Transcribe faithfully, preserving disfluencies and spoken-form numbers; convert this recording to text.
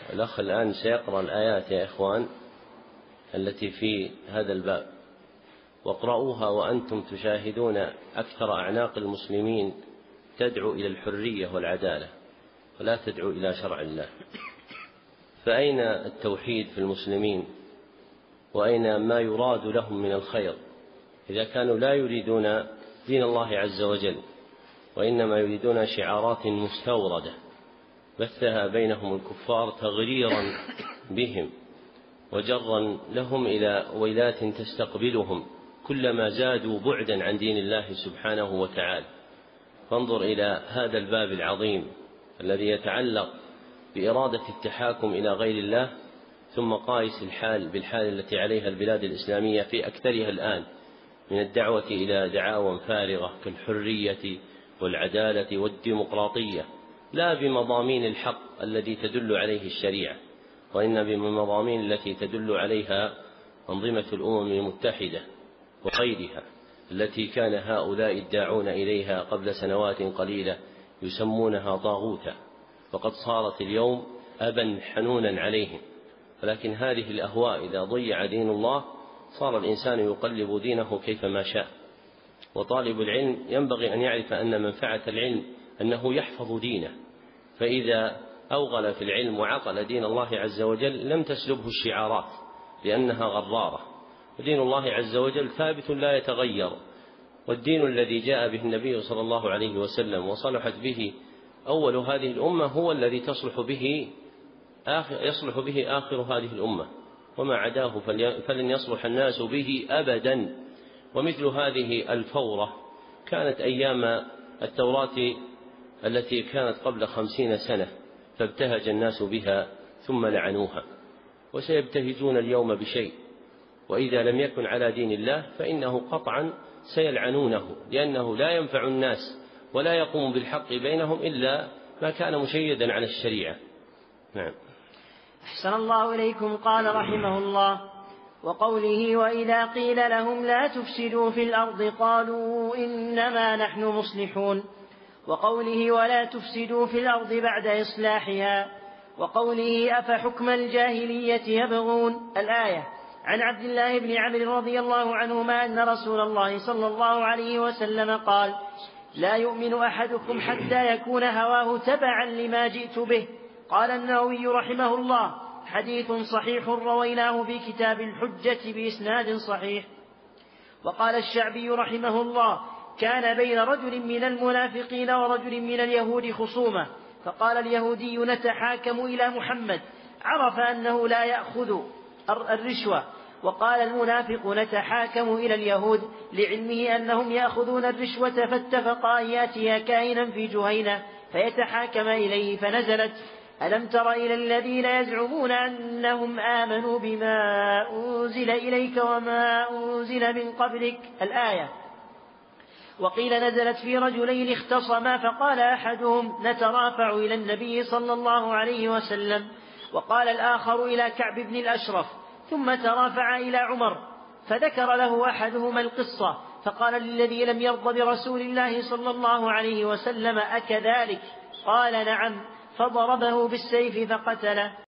الأخ الآن سيقرأ الآيات يا إخوان التي في هذا الباب، واقرأوها وأنتم تشاهدون أكثر أعناق المسلمين تدعو إلى الحرية والعدالة ولا تدعو إلى شرع الله. فأين التوحيد في المسلمين؟ وأين ما يراد لهم من الخير إذا كانوا لا يريدون دين الله عز وجل، وإنما يريدون شعارات مستوردة بثها بينهم الكفار تغريرا بهم وجرا لهم إلى ويلات تستقبلهم كلما زادوا بعدا عن دين الله سبحانه وتعالى. فانظر إلى هذا الباب العظيم الذي يتعلق بإرادة التحاكم إلى غير الله، ثم قايس الحال بالحال التي عليها البلاد الإسلامية في أكثرها الآن من الدعوة إلى دعاوى فارغة كالحرية والعدالة والديمقراطية، لا بمضامين الحق الذي تدل عليه الشريعة، وإن بمضامين التي تدل عليها أنظمة الأمم المتحدة وغيرها التي كان هؤلاء الداعون إليها قبل سنوات قليلة يسمونها طاغوتا، وقد صارت اليوم أبا حنونا عليهم. ولكن هذه الأهواء إذا ضيع دين الله صار الإنسان يقلب دينه كيفما شاء. وطالب العلم ينبغي أن يعرف أن منفعة العلم أنه يحفظ دينه، فإذا أوغل في العلم وعقل دين الله عز وجل لم تسلبه الشعارات لأنها غرارة، ودين الله عز وجل ثابت لا يتغير. والدين الذي جاء به النبي صلى الله عليه وسلم وصلحت به أول هذه الأمة هو الذي تصلح به آخر يصلح به آخر هذه الأمة، وما عداه فلن يصلح الناس به أبدا. ومثل هذه الفورة كانت أيام التوراة التي كانت قبل خمسين سنة فابتهج الناس بها ثم لعنوها، وسيبتهجون اليوم بشيء، وإذا لم يكن على دين الله فإنه قطعا سيلعنونه، لأنه لا ينفع الناس ولا يقوم بالحق بينهم إلا ما كان مشيدا على الشريعة. نعم. أحسن الله إليكم. قال رحمه الله: وقوله وإذا قيل لهم لا تفسدوا في الأرض قالوا إنما نحن مصلحون، وقوله ولا تفسدوا في الأرض بعد إصلاحها، وقوله أفحكم الجاهلية يبغون الآية. عن عبد الله بن عمرو رضي الله عنهما أن رسول الله صلى الله عليه وسلم قال: لا يؤمن أحدكم حتى يكون هواه تبعا لما جئت به. قال النووي رحمه الله: حديث صحيح رويناه في كتاب الحجة بإسناد صحيح. وقال الشعبي رحمه الله: كان بين رجل من المنافقين ورجل من اليهود خصومة، فقال اليهودي: نتحاكم إلى محمد، عرف أنه لا يأخذ الرشوة، وقال المنافق: نتحاكم إلى اليهود، لعلمه أنهم يأخذون الرشوة، فاتفقا أن يأتي كائنا في جهينة فيتحاكم إليه، فنزلت: ألم تر إلى الذين يزعمون أنهم آمنوا بما أنزل إليك وما أنزل من قبلك الآية. وقيل نزلت في رجلين اختصما، فقال أحدهم: نترافع إلى النبي صلى الله عليه وسلم، وقال الآخر إلى كعب بن الأشرف، ثم ترافع إلى عمر، فذكر له أحدهما القصة، فقال للذي لم يرض برسول الله صلى الله عليه وسلم: أكذلك؟ قال: نعم، فضربه بالسيف فقتله.